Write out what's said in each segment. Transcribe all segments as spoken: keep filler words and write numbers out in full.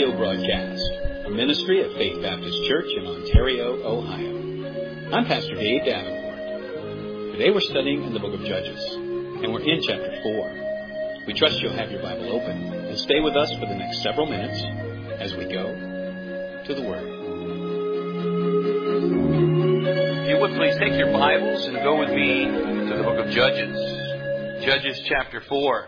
radio broadcast, a ministry of Faith Baptist Church in Ontario, Ohio. I'm Pastor Dave Davenport. Today we're studying in the book of Judges, and we're in chapter four. We trust you'll have your Bible open and stay with us for the next several minutes as we go to the Word. If you would please take your Bibles and go with me to the book of Judges. Judges chapter four.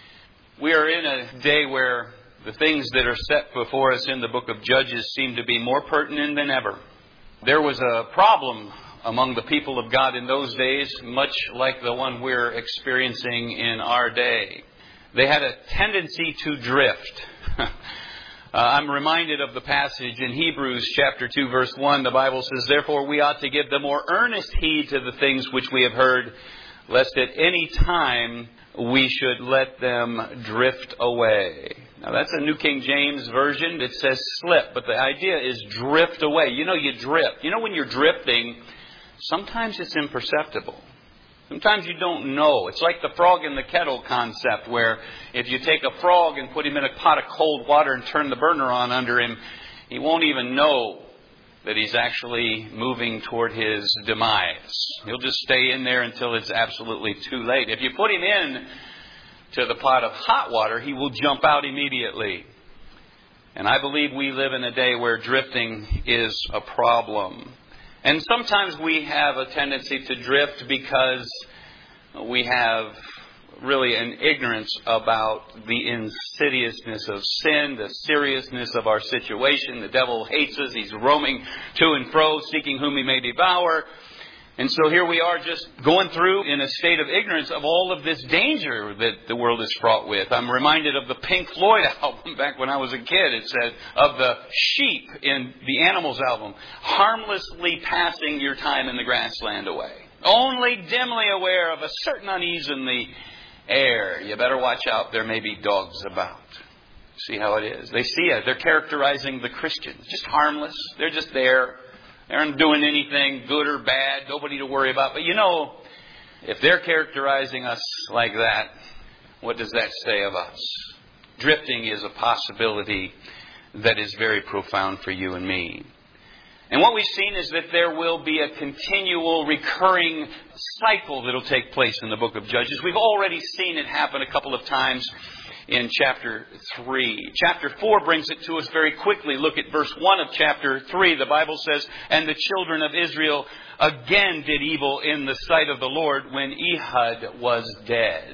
We are in a day where the things that are set before us in the book of Judges seem to be more pertinent than ever. There was a problem among the people of God in those days, much like the one we're experiencing in our day. They had a tendency to drift. uh, I'm reminded of the passage in Hebrews chapter two, verse one. The Bible says, "Therefore we ought to give the more earnest heed to the things which we have heard, lest at any time we should let them drift away." Now that's a New King James Version that says slip, but the idea is drift away. You know, you drift. You know, when you're drifting, sometimes it's imperceptible. Sometimes you don't know. It's like the frog in the kettle concept, where if you take a frog and put him in a pot of cold water and turn the burner on under him, he won't even know that he's actually moving toward his demise. He'll just stay in there until it's absolutely too late. If you put him in to the pot of hot water, he will jump out immediately. And I believe we live in a day where drifting is a problem. And sometimes we have a tendency to drift because we have really an ignorance about the insidiousness of sin, the seriousness of our situation. The devil hates us. He's roaming to and fro, seeking whom he may devour. And so here we are just going through in a state of ignorance of all of this danger that the world is fraught with. I'm reminded of the Pink Floyd album back when I was a kid. It said, of the sheep in the Animals album, harmlessly passing your time in the grassland away, only dimly aware of a certain unease in the air. You better watch out. There may be dogs about. See how it is? They see it. They're characterizing the Christians. Just harmless. They're just there. They aren't doing anything good or bad. Nobody to worry about. But you know, if they're characterizing us like that, what does that say of us? Drifting is a possibility that is very profound for you and me. And what we've seen is that there will be a continual recurring cycle that will take place in the book of Judges. We've already seen it happen a couple of times in chapter three. Chapter four brings it to us very quickly. Look at verse one of chapter three. The Bible says, "And the children of Israel again did evil in the sight of the Lord when Ehud was dead."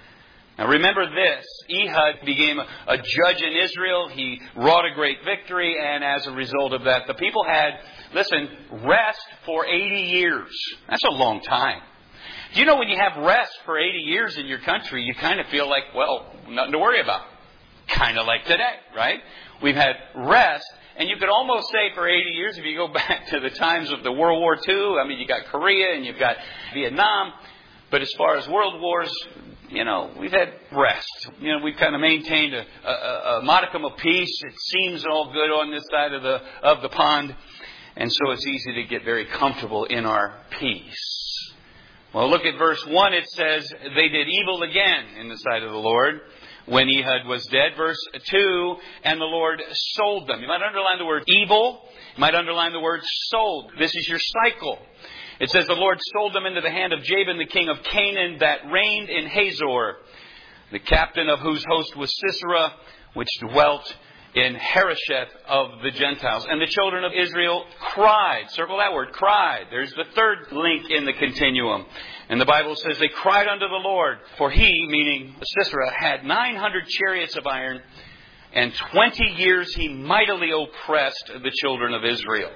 Now remember this, Ehud became a judge in Israel. He wrought a great victory, and as a result of that, the people had, listen, rest for eighty years. That's a long time. Do you know when you have rest for eighty years in your country, you kind of feel like, well, nothing to worry about. Kind of like today, right? We've had rest, and you could almost say for eighty years, if you go back to the times of the World War Two, I mean, you got Korea and you've got Vietnam. But as far as world wars, you know, we've had rest. You know, we've kind of maintained a, a, a modicum of peace. It seems all good on this side of the of the pond. And so it's easy to get very comfortable in our peace. Well, look at verse one. It says, "They did evil again in the sight of the Lord when Ehud was dead." Verse two, "And the Lord sold them." You might underline the word evil. You might underline the word sold. This is your cycle. It says, "The Lord sold them into the hand of Jabin, the king of Canaan, that reigned in Hazor, the captain of whose host was Sisera, which dwelt in Harosheth of the Gentiles. And the children of Israel cried." Circle that word, cried. There's the third link in the continuum. And the Bible says they cried unto the Lord, for he, meaning Sisera, had nine hundred chariots of iron, and twenty years he mightily oppressed the children of Israel.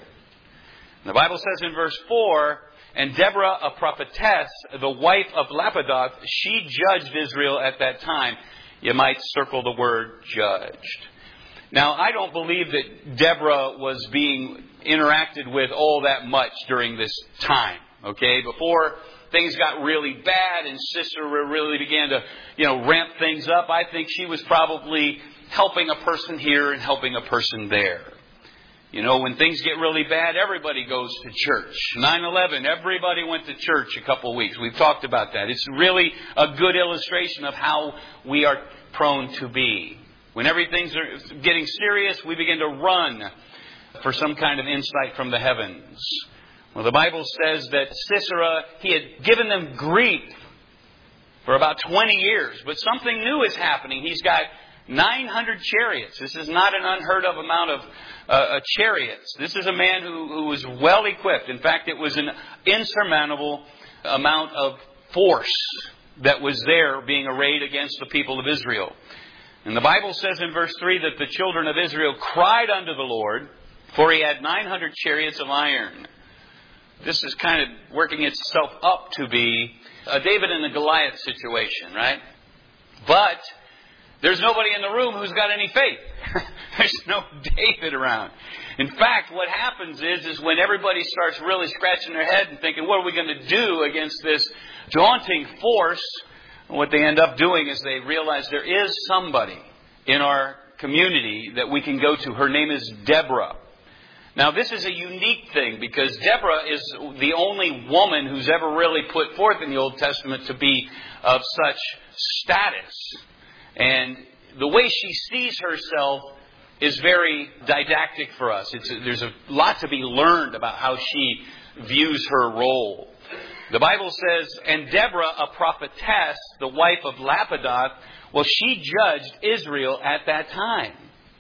And the Bible says in verse four, "And Deborah, a prophetess, the wife of Lapidoth, she judged Israel at that time." You might circle the word judged. Now, I don't believe that Deborah was being interacted with all that much during this time, okay? Before things got really bad and Sisera really began to, you know, ramp things up, I think she was probably helping a person here and helping a person there. You know, when things get really bad, everybody goes to church. nine eleven, everybody went to church a couple of weeks. We've talked about that. It's really a good illustration of how we are prone to be. When everything's getting serious, we begin to run for some kind of insight from the heavens. Well, the Bible says that Sisera, he had given them grief for about twenty years. But something new is happening. He's got nine hundred chariots. This is not an unheard of amount of uh, chariots. This is a man who, who was well equipped. In fact, it was an insurmountable amount of force that was there being arrayed against the people of Israel. And the Bible says in verse three that the children of Israel cried unto the Lord, for he had nine hundred chariots of iron. This is kind of working itself up to be a David and a Goliath situation, right? But there's nobody in the room who's got any faith. There's no David around. In fact, what happens is, is when everybody starts really scratching their head and thinking, what are we going to do against this daunting force? What they end up doing is they realize there is somebody in our community that we can go to. Her name is Deborah. Now, this is a unique thing because Deborah is the only woman who's ever really put forth in the Old Testament to be of such status. And the way she sees herself is very didactic for us. It's, there's a lot to be learned about how she views her role. The Bible says, and Deborah, a prophetess, the wife of Lapidoth, well, she judged Israel at that time.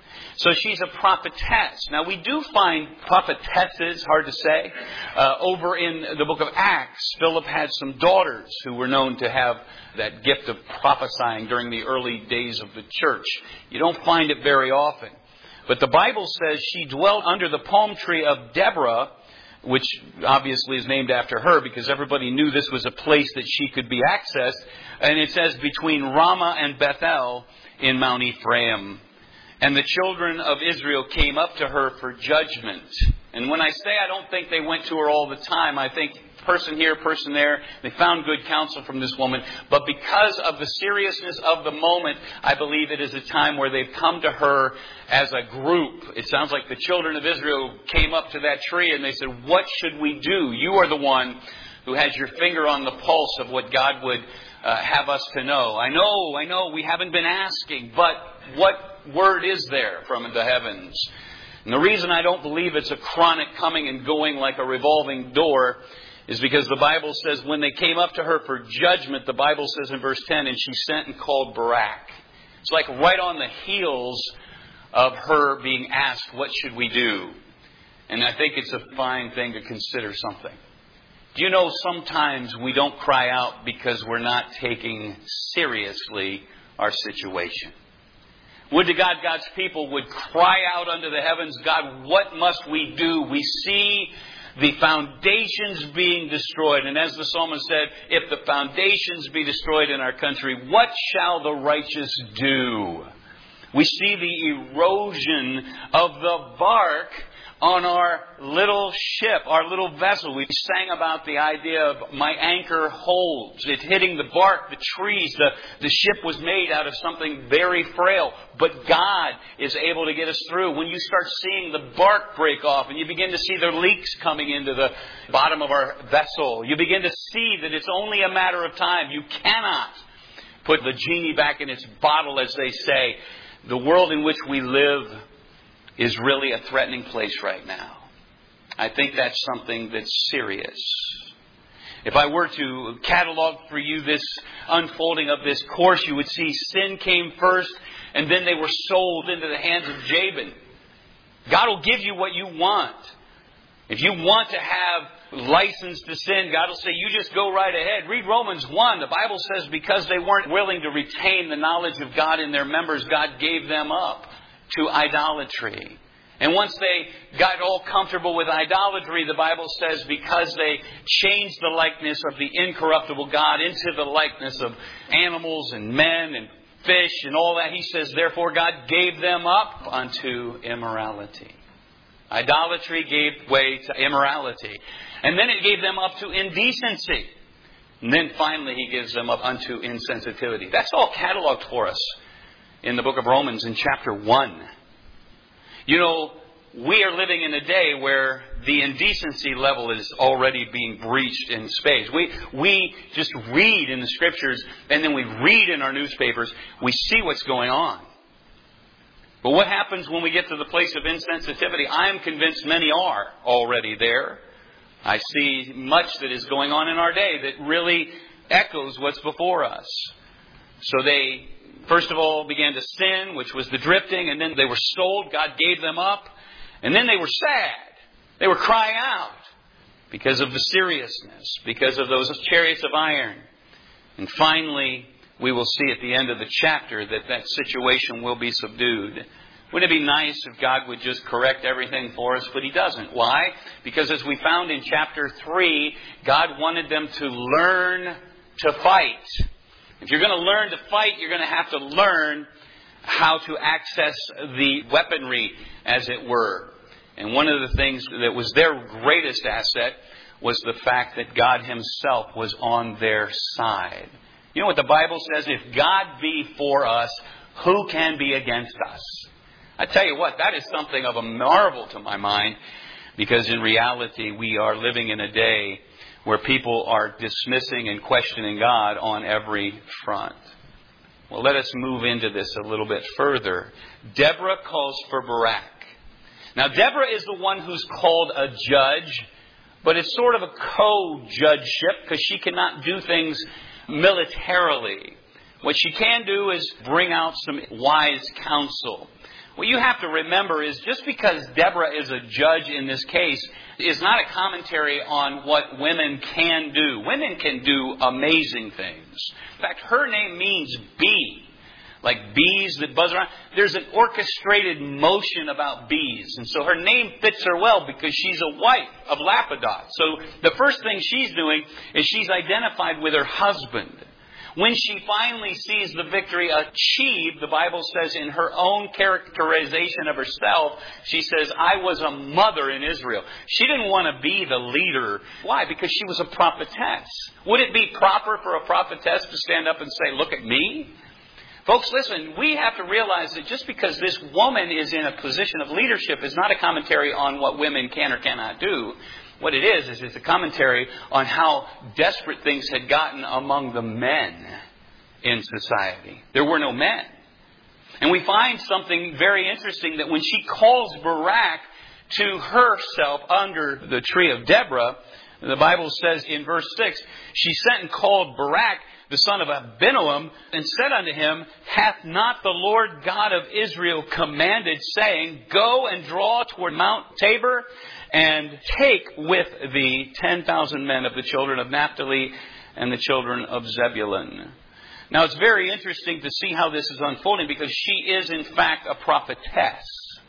So she's a prophetess. Now, we do find prophetesses, hard to say, uh, over in the book of Acts. Philip had some daughters who were known to have that gift of prophesying during the early days of the church. You don't find it very often. But the Bible says she dwelt under the palm tree of Deborah, which obviously is named after her because everybody knew this was a place that she could be accessed. And it says between Ramah and Bethel in Mount Ephraim. And the children of Israel came up to her for judgment. And when I say I don't think they went to her all the time, I think person here, person there, they found good counsel from this woman. But because of the seriousness of the moment, I believe it is a time where they've come to her as a group. It sounds like the children of Israel came up to that tree and they said, what should we do? You are the one who has your finger on the pulse of what God would uh, have us to know. I know, I know, we haven't been asking, but what word is there from the heavens? And the reason I don't believe it's a chronic coming and going like a revolving door is because the Bible says when they came up to her for judgment, the Bible says in verse ten, and she sent and called Barak. It's like right on the heels of her being asked, what should we do? And I think it's a fine thing to consider something. Do you know sometimes we don't cry out because we're not taking seriously our situation? Would to God, God's people would cry out unto the heavens, God, what must we do? We see the foundations being destroyed. And as the psalmist said, if the foundations be destroyed in our country, what shall the righteous do? We see the erosion of the bark on our little ship, our little vessel. We sang about the idea of my anchor holds. It's hitting the bark, the trees. The, the ship was made out of something very frail. But God is able to get us through. When you start seeing the bark break off and you begin to see the leaks coming into the bottom of our vessel, you begin to see that it's only a matter of time. You cannot put the genie back in its bottle, as they say. The world in which we live is really a threatening place right now. I think that's something that's serious. If I were to catalog for you this unfolding of this course, you would see sin came first, and then they were sold into the hands of Jabin. God will give you what you want. If you want to have license to sin, God will say, you just go right ahead. Read Romans one. The Bible says because they weren't willing to retain the knowledge of God in their members, God gave them up to idolatry. And once they got all comfortable with idolatry, the Bible says because they changed the likeness of the incorruptible God into the likeness of animals and men and fish and all that, He says, therefore God gave them up unto immorality. Idolatry gave way to immorality. And then it gave them up to indecency. And then finally He gives them up unto insensitivity. That's all cataloged for us in the book of Romans in chapter one. You know, we are living in a day where the indecency level is already being breached in spades. We we just read in the Scriptures and then we read in our newspapers. We see what's going on. But what happens when we get to the place of insensitivity? I am convinced many are already there. I see much that is going on in our day that really echoes what's before us. So they, first of all, began to sin, which was the drifting, and then they were sold. God gave them up. And then they were sad. They were crying out because of the seriousness, because of those chariots of iron. And finally, we will see at the end of the chapter that that situation will be subdued. Wouldn't it be nice if God would just correct everything for us? But He doesn't. Why? Because as we found in chapter three, God wanted them to learn to fight. If you're going to learn to fight, you're going to have to learn how to access the weaponry, as it were. And one of the things that was their greatest asset was the fact that God Himself was on their side. You know what the Bible says? If God be for us, who can be against us? I tell you what, that is something of a marvel to my mind, because in reality we are living in a day where people are dismissing and questioning God on every front. Well, let us move into this a little bit further. Deborah calls for Barak. Now, Deborah is the one who's called a judge, but it's sort of a co-judgeship because she cannot do things militarily. What she can do is bring out some wise counsel. What you have to remember is just because Deborah is a judge in this case is not a commentary on what women can do. Women can do amazing things. In fact, her name means bee. Like bees that buzz around. There's an orchestrated motion about bees. And so her name fits her well because she's a wife of Lapidoth. So the first thing she's doing is she's identified with her husband. When she finally sees the victory achieved, the Bible says in her own characterization of herself, she says, I was a mother in Israel. She didn't want to be the leader. Why? Because she was a prophetess. Would it be proper for a prophetess to stand up and say, look at me? Folks, listen, we have to realize that just because this woman is in a position of leadership is not a commentary on what women can or cannot do. What it is, is it's a commentary on how desperate things had gotten among the men in society. There were no men. And we find something very interesting that when she calls Barak to herself under the tree of Deborah, the Bible says in verse six, she sent and called Barak, the son of Abinoam, and said unto him, hath not the Lord God of Israel commanded, saying, go and draw toward Mount Tabor, and take with thee ten thousand men of the children of Naphtali and the children of Zebulun. Now it's very interesting to see how this is unfolding, because she is in fact a prophetess.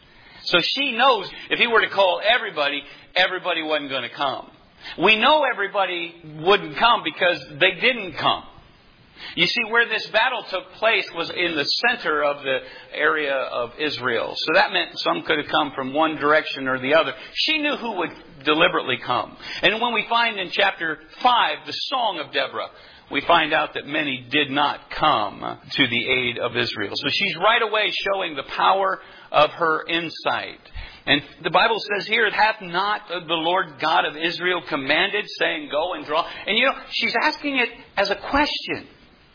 So she knows if he were to call everybody, everybody wasn't going to come. We know everybody wouldn't come because they didn't come. You see, where this battle took place was in the center of the area of Israel. So that meant some could have come from one direction or the other. She knew who would deliberately come. And when we find in chapter five, the Song of Deborah, we find out that many did not come to the aid of Israel. So she's right away showing the power of her insight. And the Bible says here, hath not the Lord God of Israel commanded, saying, go and draw? And you know, she's asking it as a question.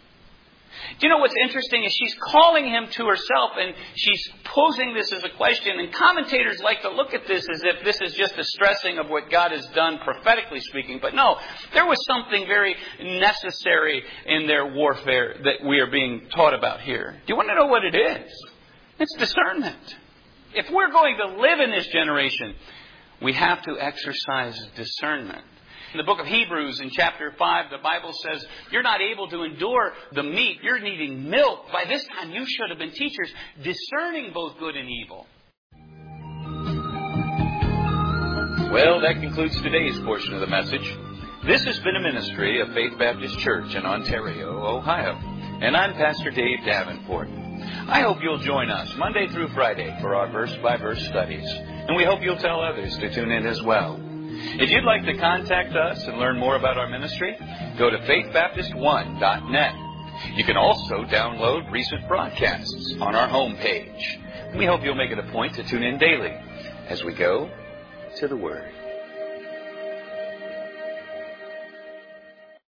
Do you know what's interesting is she's calling him to herself, and she's posing this as a question. And commentators like to look at this as if this is just a stressing of what God has done prophetically speaking. But no, there was something very necessary in their warfare that we are being taught about here. Do you want to know what it is? It's discernment. If we're going to live in this generation, we have to exercise discernment. In the book of Hebrews, in chapter five, the Bible says, you're not able to endure the meat. You're needing milk. By this time, you should have been teachers, discerning both good and evil. Well, that concludes today's portion of the message. This has been a ministry of Faith Baptist Church in Ontario, Ohio. And I'm Pastor Dave Davenport. I hope you'll join us Monday through Friday for our verse-by-verse studies. And we hope you'll tell others to tune in as well. If you'd like to contact us and learn more about our ministry, go to faith baptist one dot net. You can also download recent broadcasts on our homepage. We hope you'll make it a point to tune in daily as we go to the Word.